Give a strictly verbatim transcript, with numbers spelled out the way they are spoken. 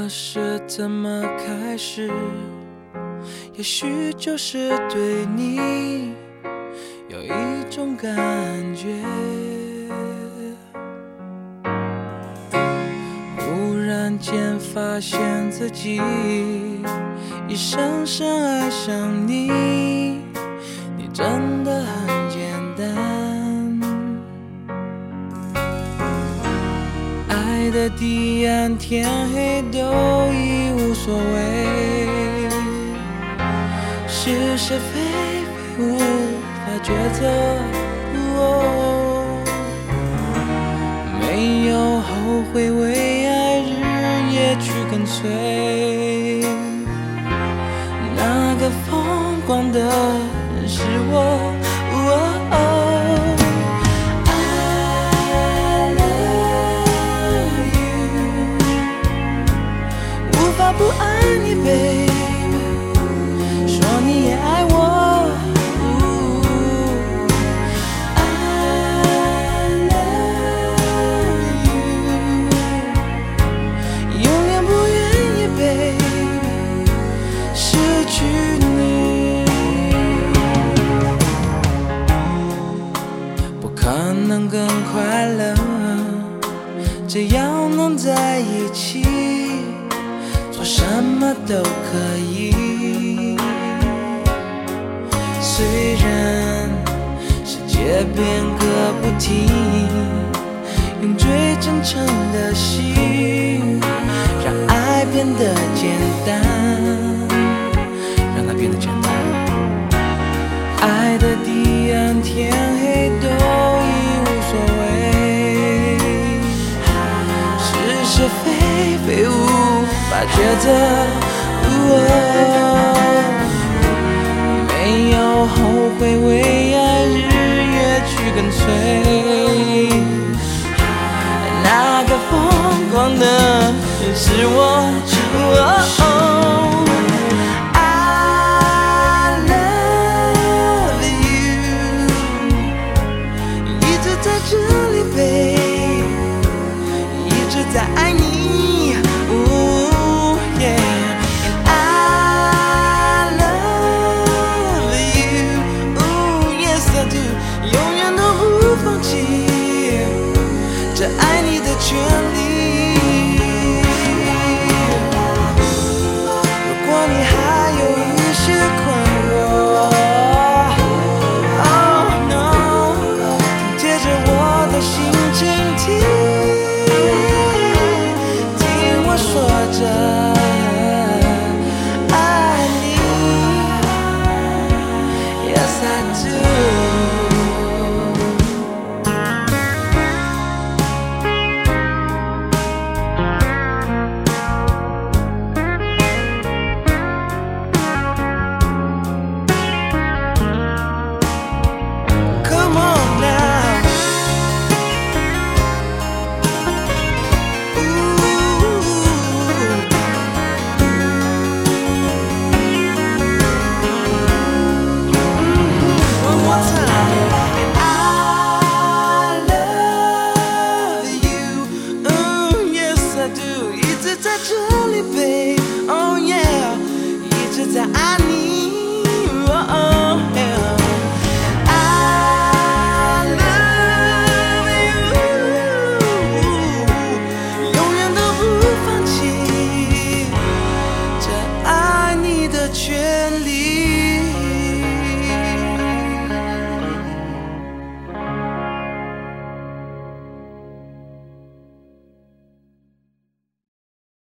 可是怎么开始，也许就是对你有一种感觉。忽然间发现自己已深深爱上你，你真的很简单。爱的彼岸天黑都已无所谓，是是非非无法抉择、哦、没有后悔，为爱日夜去跟随，那个疯狂的人是我、哦哦不爱你 baby， 说你也爱我、哦、I love you， 永远不愿意 baby 失去你，不可能更快乐，只要能在一起什么都可以，虽然世界变个不停，用最真诚的心让爱变得简单，让它变得简单。爱的彼岸天黑都已无所谓，是是非非无把抉择、哦、没有后悔，为爱日夜去跟随，那个疯狂的人是我、